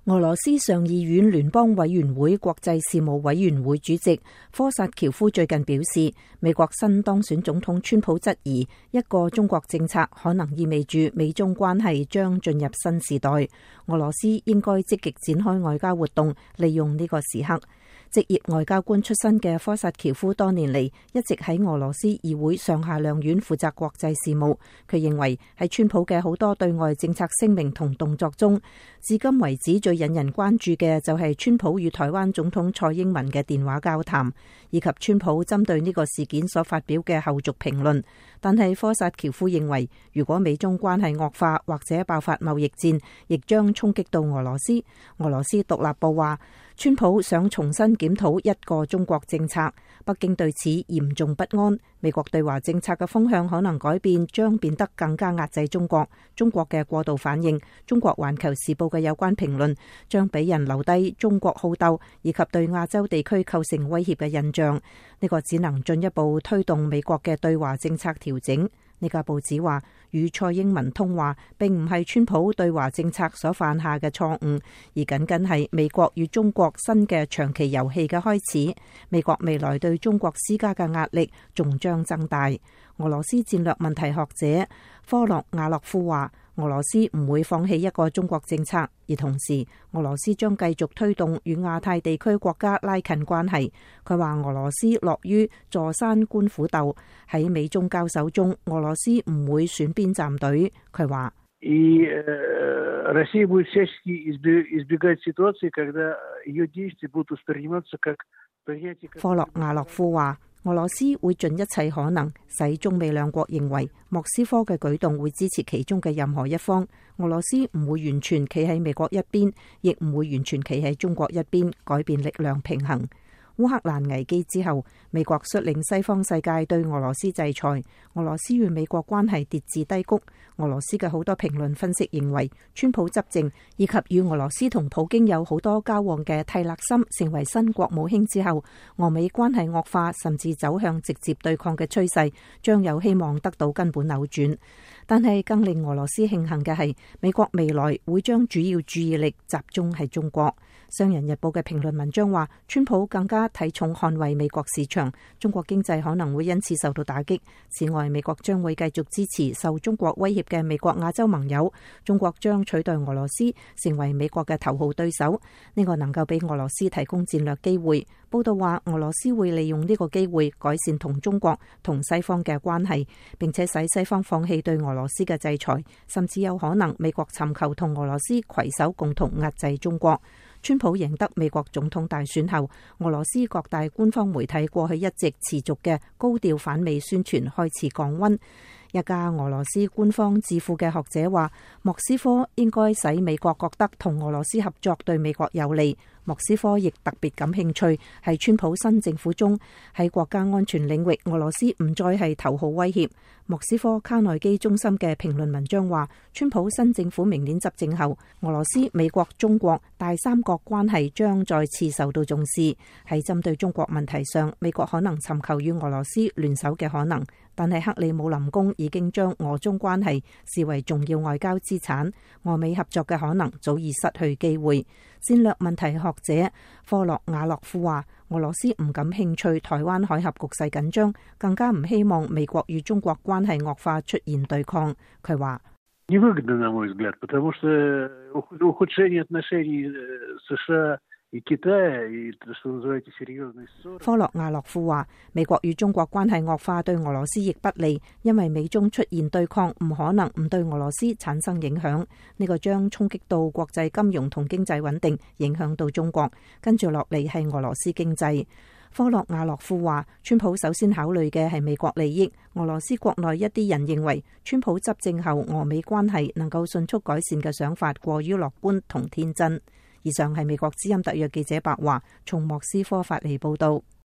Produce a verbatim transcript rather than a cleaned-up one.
俄羅斯上議院聯邦委員會國際事務委員會主席科薩喬夫最近表示，美國新當選總統川普質疑一個中國政策可能意味住美中關係將進入新時代，俄羅斯應該積極展開外交活動，利用呢個時刻。職業外交官出身嘅科薩喬夫多年嚟一直喺俄羅斯議會上下兩院負責國際事務。佢認為喺川普嘅好多對外政策聲明同動作中，至今為止最引人關注嘅就係川普與台灣總統蔡英文嘅電話交談，以及川普針對呢個事件所發表嘅後續評論。但係科薩喬夫認為，如果美中關係惡化或者爆發貿易戰，亦將衝擊到俄羅斯。俄羅斯獨立報話，川普想重新檢討一個中國政策，北京對此嚴重不安。美國對華政策嘅風向可能改變，將變得更加壓制中國。中國嘅過度反應，中國環球時報嘅有關評論，將俾人留低中國好鬥以及對亞洲地區構成威脅嘅印象。呢個只能進一步推動美國嘅對華政策調整。呢個報紙話，與蔡英文通話並唔係川普對華政策所犯下嘅錯誤，而僅僅係美國與中國新嘅長期遊戲嘅開始。美國未來對中國施加嘅壓力仲將增大。俄羅斯戰略問題學者科洛亞洛夫話，俄羅斯唔會放棄一個中國政策，而同時俄羅斯將繼續推動與亞太地區國家拉近關係。佢話俄羅斯樂於坐山觀虎鬥，喺美中交手中，俄羅斯唔會選邊站隊。佢話，科洛亞洛夫話，俄羅斯會盡一切可能使中美兩國認為莫斯科嘅舉動會支持其中嘅任何一方。俄羅斯唔會完全企喺美國一邊，亦唔會完全企喺中國一邊，改變力量平衡。烏克蘭危機之後，美國率領西方世界對俄羅斯制裁，俄羅斯與美國關係跌至低谷。俄羅斯嘅好多評論分析認為，川普執政以及與俄羅斯同普京有好多交往嘅蒂勒森成為新國務卿之後，俄美關係惡化甚至走向直接對抗嘅趨勢，將有希望得到根本扭轉。但係更令俄羅斯慶幸嘅係，美國未來會將主要注意力集中喺中國。商人日報嘅評論文章話，川普更加睇重捍衛美國市場，中國經濟可能會因此受到打擊。此外，美國將會繼續支持受中國威脅嘅美國亞洲盟友，中國將取代俄羅斯成為美國嘅頭號對手。呢個能夠俾俄羅斯提供戰略機會。報道話，俄羅斯會利用呢個機會改善同中國同西方嘅關係，並且使西方放棄對俄羅斯嘅制裁，甚至有可能美國尋求同俄羅斯攜手共同壓制中國。川普贏得美國總統大選後，俄羅斯各大官方媒體過去一直持續嘅高調反美宣傳開始降溫。一家俄羅斯官方智庫嘅學者話，莫斯科應該使美國覺得同俄羅斯合作對美國有利。莫斯科亦特別感興趣喺川普新政府中，喺國家安全領域，俄羅斯唔再係頭號威脅。莫斯科卡內基中心嘅評論文章話，川普新政府明年執政後，俄羅斯、美國、中國大三角關係將再次受到重視。喺針對中國問題上，美國可能尋求與俄羅斯聯手嘅可能，但係克里姆林宮已經將俄中關係視為重要外交資產，俄美合作嘅可能早已失去機會。戰略問題學者科洛亞洛夫話，俄羅斯唔感興趣台灣海峽局勢緊張，更加唔希望美國與中國關係惡化出現對抗。佢話，科洛亞洛夫話，美國與中國關係惡化對俄羅斯亦不利，因為美中出現對抗唔可能唔對俄羅斯產生影響。呢個將衝擊到國際金融同經濟穩定，影響到中國。跟住落嚟係俄羅斯經濟。科洛亞洛夫話，川普首先考慮嘅係美國利益。俄羅斯國內一啲人認為，川普執政後俄美關係能夠迅速改善嘅想法過於樂觀同天真。以上係美國之音特約記者白華從莫斯科發嚟報道。